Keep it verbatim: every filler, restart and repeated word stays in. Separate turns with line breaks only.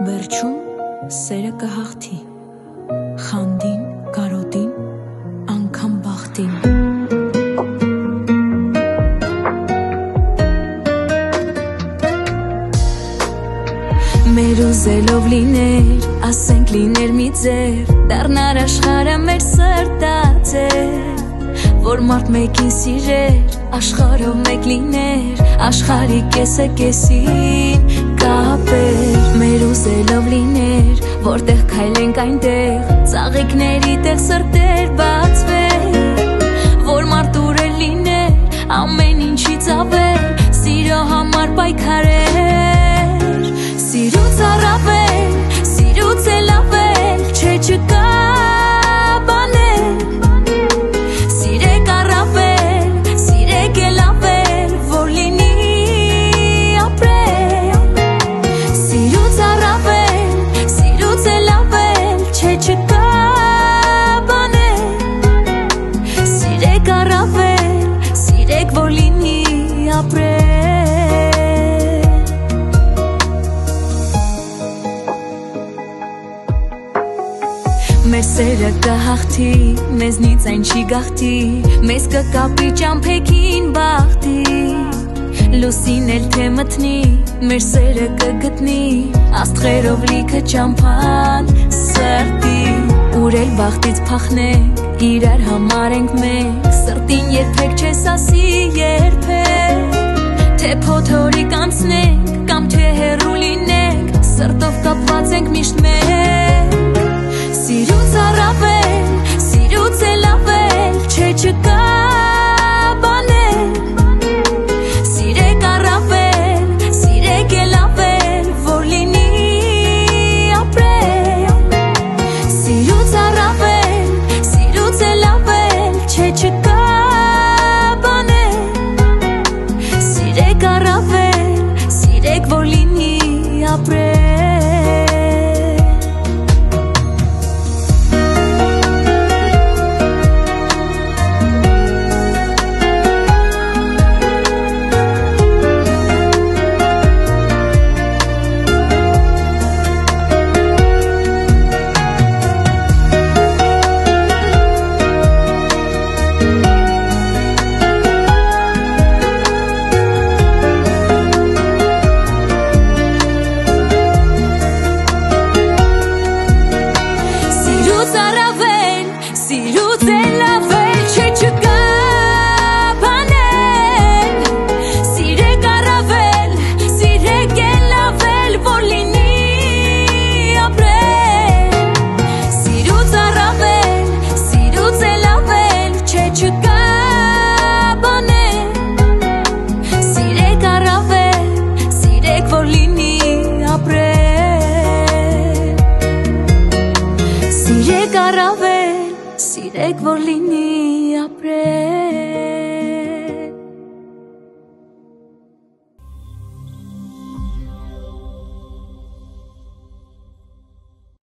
Վերջում սերը կհաղթի, խանդին, կարոտին, անգամ բախտին։ Մեր ուզելով լիներ, ասենք լիներ մի ձև, դառնար աշխարհը մեր սրտաձև, որ մարդ մեկին սիրեր, աշխարհով մեկ լիներ, աշխարհի կեսը կեսին կապեր։ Մեր ուզելով լիներ, որտեղ քայլենք այնտեղ, ծաղիկների տեղ սրտեր բացվեր, որ մարդ ուրել լիներ, ամեն ինչից ավել, սիրո համար պայքարեր։ Սիրուց առավել, սիրուց էլ ավել, չէ չկա բաներ, սիրեք առավել, սիրեք էլ ավել, որ լինի ապրել։ Սիրուց առավել, սիրուց էլ ավել, չէ չկա բաներ, սիրեք առավել, սիրեք, որ լինի ապրել։ Մեր սերը կհաղթի, մեզնից այն չի գաղթի, մեզ կկապի ճամփեքին բախտի, լուսին էլ թե մթնի, մեր սերը կգտնի, աստղերով լիքը ճամփան սրտի, ուր էլ բախտից փախնենք, իրար համար ենք մեկ, սրտին երբեք չես ասի երբեք, թե փոթորիկ անցնենք, կամ թե հեռու լինենք, սրտով կապված ենք միշտ մեկ։ Սիրուց առավել, սիրուց էլ ավել, չէ չկա բաներ, սիրեք առավել, սիրեք էլ ավել, որ լինի ապրել։ Սիրուց առավել, սիրուց էլ ավել, չէ չկա բաներ, սիրեք առավել, սիրեք, որ լինի ապրել։ Սիրուց էլ ավել, չէ չկա բաներ, սիրեք առավել, սիրեք էլ ավել, որ լինի ապրել։ Սիրուց առավել, սիրուց էլ ավել, չէ չկա բաներ, սիրեք առավել, սիրեք, որ լինի ապրել։ Սիրեք առավել, սիրեք, որ լինի ապրել։